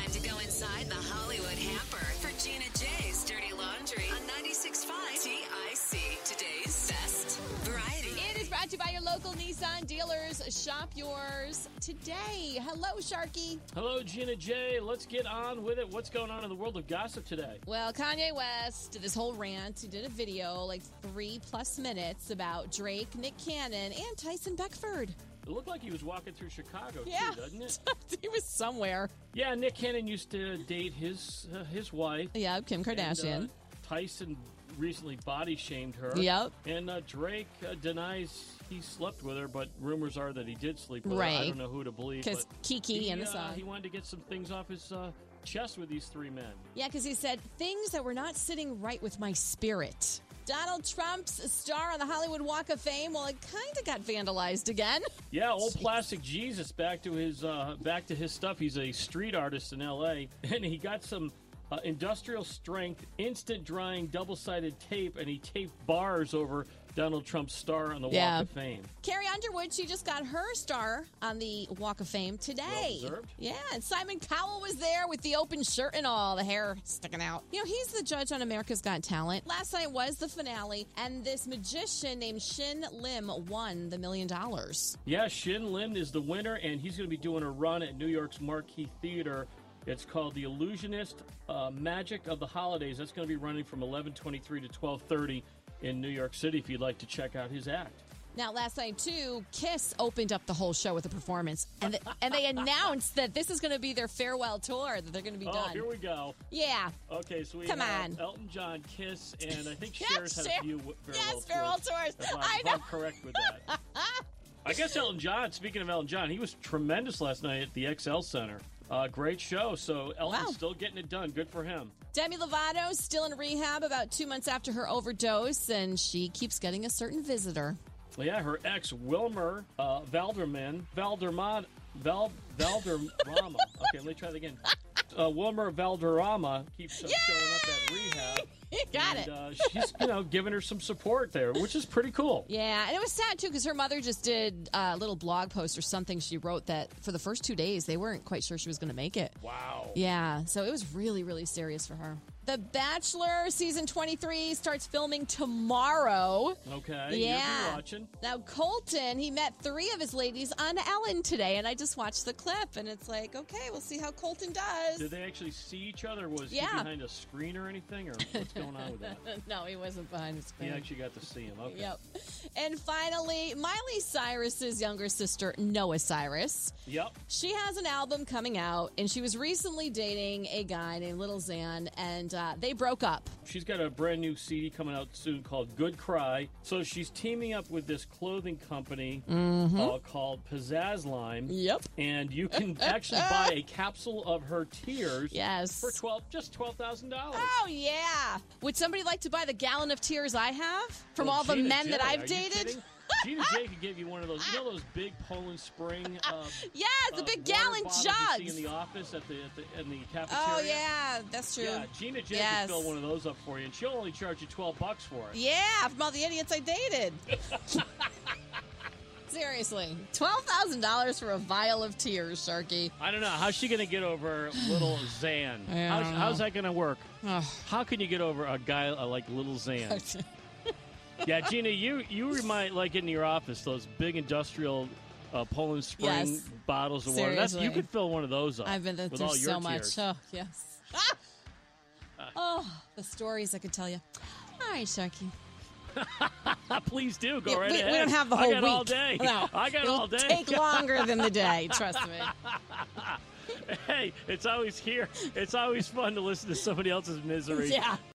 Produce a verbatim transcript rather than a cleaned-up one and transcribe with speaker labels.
Speaker 1: time to go inside the Hollywood hamper for Gina J's Dirty Laundry on ninety-six point five T I C. Today's best variety.
Speaker 2: It is brought to you by your local Nissan dealers. Shop yours today. Hello, Sharky.
Speaker 3: Hello, Gina J. Let's get on with it. What's going on in the world of gossip today?
Speaker 2: Well, Kanye West did this whole rant. He did a video, like three plus minutes, about Drake, Nick Cannon, and Tyson Beckford.
Speaker 3: It looked like he was walking through Chicago,
Speaker 2: Yeah.
Speaker 3: too, doesn't it?
Speaker 2: He was somewhere.
Speaker 3: Yeah, Nick Cannon used to date his uh, his wife.
Speaker 2: Yeah, Kim Kardashian.
Speaker 3: And, uh, Tyson recently body shamed her.
Speaker 2: Yep.
Speaker 3: And uh, Drake uh, denies he slept with her, but rumors are that he did sleep with
Speaker 2: Right.
Speaker 3: her. I don't know who to believe.
Speaker 2: Because Kiki
Speaker 3: he,
Speaker 2: and the
Speaker 3: uh,
Speaker 2: song.
Speaker 3: He wanted to get some things off his uh, chest with these three men.
Speaker 2: Yeah, because he said things that were not sitting right with my spirit. Donald Trump's star on the Hollywood Walk of Fame, well, it kind of got vandalized again.
Speaker 3: Yeah, old Plastic Jesus back to his uh, back to his stuff. He's a street artist in L A, and he got some uh, industrial strength, instant drying, double sided tape, and he taped bars over Donald Trump's star on the
Speaker 2: Yeah.
Speaker 3: Walk of Fame.
Speaker 2: Carrie Underwood, she just got her star on the Walk of Fame today.
Speaker 3: Well-deserved.
Speaker 2: Yeah, and Simon Cowell was there with the open shirt and all, the hair sticking out. You know, he's the judge on America's Got Talent. Last night was the finale, and this magician named Shin Lim won the million dollars.
Speaker 3: Yeah, Shin Lim is the winner, and he's going to be doing a run at New York's Marquee Theater. It's called The Illusionist uh, Magic of the Holidays. That's going to be running from eleven twenty-three to twelve thirty in New York City if you'd like to check out his act.
Speaker 2: Now, last night, too, Kiss opened up the whole show with a performance, and, th- and they announced that this is going to be their farewell tour, that they're going to be
Speaker 3: Oh,
Speaker 2: done.
Speaker 3: here we go.
Speaker 2: Yeah.
Speaker 3: Okay, so we
Speaker 2: Come
Speaker 3: have
Speaker 2: on.
Speaker 3: Elton John, Kiss, and I think
Speaker 2: Yeah,
Speaker 3: Cher's had
Speaker 2: Cher.
Speaker 3: a few w- farewell
Speaker 2: Yes,
Speaker 3: tours.
Speaker 2: farewell tours.
Speaker 3: If I'm,
Speaker 2: I
Speaker 3: if
Speaker 2: know.
Speaker 3: I'm correct with that. I guess Elton John, speaking of Elton John, he was tremendous last night at the X L Center. Uh, great show. So Elton's
Speaker 2: Wow.
Speaker 3: still getting it done. Good for him.
Speaker 2: Demi Lovato still in rehab about two months after her overdose, and she keeps getting a certain visitor.
Speaker 3: Well, yeah, her ex, Wilmer uh, Valderman, Valdermont, Val, Valderrama. Okay, let me try that again. Uh, Wilmer Valderrama keeps uh, showing up at rehab.
Speaker 2: You got
Speaker 3: and,
Speaker 2: it.
Speaker 3: Uh, she's, you know, giving her some support there, which is pretty cool.
Speaker 2: Yeah, and it was sad, too, because her mother just did a little blog post or something she wrote that for the first two days, they weren't quite sure she was going to make it.
Speaker 3: Wow.
Speaker 2: Yeah, so it was really, really serious for her. The Bachelor season twenty-three starts filming tomorrow.
Speaker 3: Okay,
Speaker 2: Yeah.
Speaker 3: you'll be watching.
Speaker 2: Now, Colton, he met three of his ladies on Ellen today, and I just watched the clip, and it's like, okay, we'll see how Colton does.
Speaker 3: Did they actually see each other? Was
Speaker 2: Yeah.
Speaker 3: he behind a screen or anything? Or what's going on with that?
Speaker 2: No, he wasn't behind the
Speaker 3: You
Speaker 2: screen.
Speaker 3: actually got to see him. Okay.
Speaker 2: Yep. And finally, Miley Cyrus's younger sister, Noah Cyrus.
Speaker 3: Yep.
Speaker 2: She has an album coming out, and she was recently dating a guy named Little Xan, and uh, they broke up.
Speaker 3: She's got a brand new C D coming out soon called Good Cry. So she's teaming up with this clothing company uh, called Pizzazz Lime.
Speaker 2: Yep.
Speaker 3: And you can actually buy a capsule of her tears
Speaker 2: Yes.
Speaker 3: for twelve, just twelve thousand dollars.
Speaker 2: Oh, yeah. Would somebody like to buy the gallon of tears I have from
Speaker 3: Well,
Speaker 2: all the
Speaker 3: Gina
Speaker 2: men
Speaker 3: J,
Speaker 2: that
Speaker 3: are
Speaker 2: I've
Speaker 3: you
Speaker 2: dated?
Speaker 3: kidding? Gina J could give you one of those, you know those big Poland Spring uh,
Speaker 2: Yes, the
Speaker 3: uh,
Speaker 2: big
Speaker 3: water
Speaker 2: gallon
Speaker 3: bottles you
Speaker 2: jugs.
Speaker 3: see in the office at the, at the in the cafeteria?
Speaker 2: Oh, yeah, that's true.
Speaker 3: Yeah, Gina J
Speaker 2: Yes.
Speaker 3: can fill one of those up for you, and she'll only charge you twelve bucks for it.
Speaker 2: Yeah, from all the idiots I dated. Seriously, twelve thousand dollars for a vial of tears, Sharky.
Speaker 3: I don't know. How's she going to get over little Xan?
Speaker 2: I
Speaker 3: how's,
Speaker 2: don't know.
Speaker 3: how's that going to work?
Speaker 2: Ugh.
Speaker 3: How can you get over a guy uh, like little Xan? Yeah, Gina, you you remind, like in your office, those big industrial uh, Poland Spring
Speaker 2: Yes.
Speaker 3: bottles of water. That's, you
Speaker 2: Seriously.
Speaker 3: could fill one of those up.
Speaker 2: I've been
Speaker 3: with
Speaker 2: through
Speaker 3: all your
Speaker 2: so much.
Speaker 3: tears.
Speaker 2: Oh, yes. Oh, the stories I could tell you. All right, Sharky.
Speaker 3: Please do. Go
Speaker 2: Yeah,
Speaker 3: right
Speaker 2: we,
Speaker 3: ahead.
Speaker 2: we don't have the whole
Speaker 3: I got
Speaker 2: week.
Speaker 3: all day.
Speaker 2: No,
Speaker 3: I got
Speaker 2: it'll
Speaker 3: all day.
Speaker 2: take longer than the day, trust me.
Speaker 3: Hey, it's always here. It's always fun to listen to somebody else's misery.
Speaker 2: Yeah.